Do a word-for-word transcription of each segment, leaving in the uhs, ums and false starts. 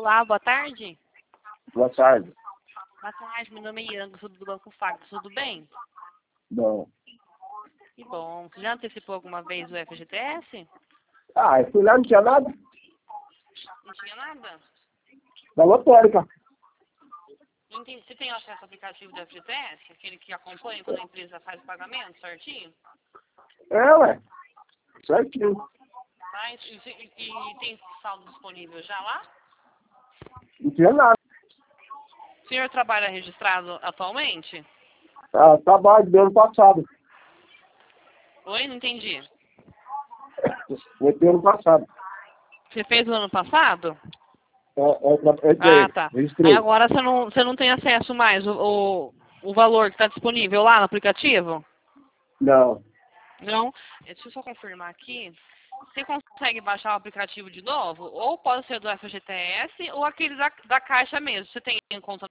Olá, boa tarde. Boa tarde. Boa tarde, meu nome é Ian, sou do Banco Facto, tudo bem? Bom. Que bom. Você já antecipou alguma vez o F G T S? Ah, eu fui lá, não tinha nada. Não tinha nada? Da lotérica. Não entendi. Você tem acesso ao aplicativo do F G T S? Aquele que acompanha quando a empresa faz o pagamento, certinho? É, ué. Certinho. Mas, e, e- e tem saldo disponível já lá? Não tinha nada. O senhor trabalha registrado atualmente? Ah, trabalho do ano passado. Oi, não entendi. Foi do ano passado. Você fez no ano passado? É, é, tra- é, Ah, é, tá. Aí registrei. agora você não, você não tem acesso mais o, o, o valor que está disponível lá no aplicativo? Não. Não? Deixa eu só confirmar aqui. Você consegue baixar o aplicativo de novo? Ou pode ser do F G T S ou aquele da, da Caixa mesmo. Você tem em conta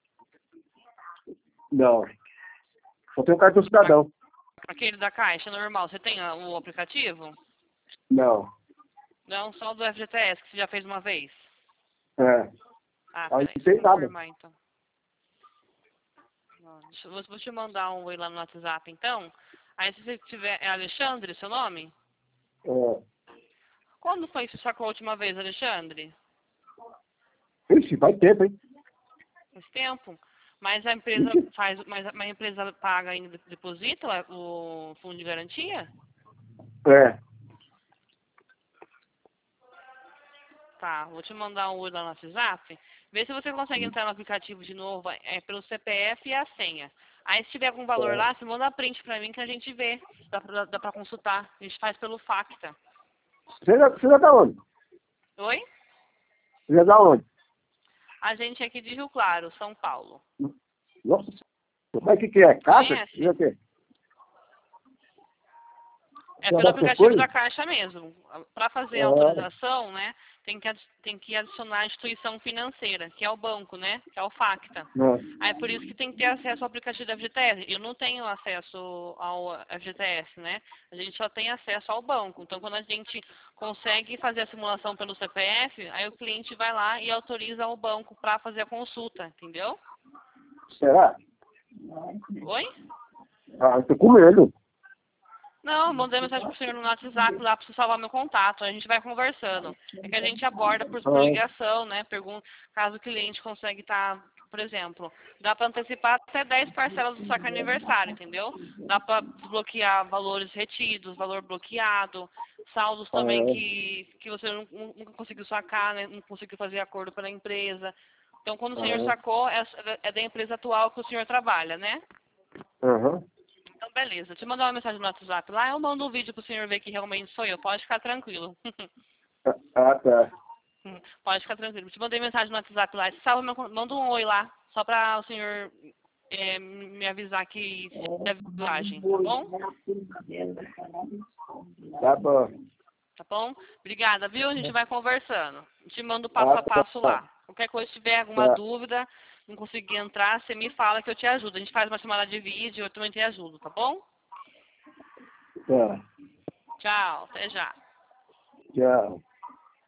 Não. Só tenho cartão cidadão. aquele da Caixa normal? Você tem ah, o aplicativo? Não. Não, só do F G T S, que você já fez uma vez. É. Ah, Aí peraí, não deixa tem eu nada. confirmar então. Ó, deixa eu- Vou te mandar um oi lá no WhatsApp então. Aí se você tiver. É Alexandre, seu nome? É. Quando foi que você sacou a última vez, Alexandre? Ixi, faz tempo, hein? Faz tempo? Mas a empresa faz. Mas a mas a empresa paga ainda, deposita o fundo de garantia? É. Tá, vou te mandar um oi lá no WhatsApp. Vê se você consegue entrar no aplicativo de novo, é pelo C P F e a senha. Aí se tiver algum valor É. lá, você manda print pra mim que a gente vê. Dá pra, dá pra consultar. A gente faz pelo Facta. Você já, você já tá onde? Oi? Você já tá onde? A gente é aqui de Rio Claro, São Paulo. Nossa. Mas o que que é? Caixa? Conhece? E o quê? É Você pelo dá essas aplicativo da coisas? Caixa mesmo. Para fazer a Ah, autorização, né, tem que, adi- tem que adicionar a instituição financeira, que é o banco, né, que é o Facta. não. Aí por isso que tem que ter acesso ao aplicativo da F G T S. Eu não tenho acesso ao F G T S, né? A gente só tem acesso ao banco. Então quando a gente consegue fazer a simulação pelo C P F, aí o cliente vai lá e autoriza o banco para fazer a consulta, entendeu? Será? Oi? Ah, eu tô com medo. Não, eu mandei mensagem pro senhor no WhatsApp lá pra você salvar meu contato. A gente vai conversando. É que a gente aborda por, por Ah, ligação, né? Pergunta caso o cliente consegue estar, por exemplo, dá para antecipar até dez parcelas do saque aniversário, entendeu? Dá para desbloquear valores retidos, valor bloqueado, saldos também ah, que, que você não, nunca conseguiu sacar, né? Não conseguiu fazer acordo pela empresa. Então, quando o senhor ah, sacou, é, é da empresa atual que o senhor trabalha, né? aham. Então, beleza. Te mandar uma mensagem no WhatsApp lá, eu mando um vídeo pro senhor ver que realmente sou eu. Pode ficar tranquilo. Ah, tá. Pode ficar tranquilo. Te mandei mensagem no WhatsApp lá. Salva meu, con- manda um oi lá, só pra o senhor é, me avisar que é viagem, tá bom? Tá bom. Tá bom? Obrigada, viu? A gente vai conversando. Te mando o passo Ah, a passo tá. lá. Qualquer coisa, se tiver alguma Tá. dúvida, não conseguir entrar, você me fala que eu te ajudo. A gente faz uma chamada de vídeo, eu também te ajudo, tá bom? Tá. Tchau, até já. Tchau.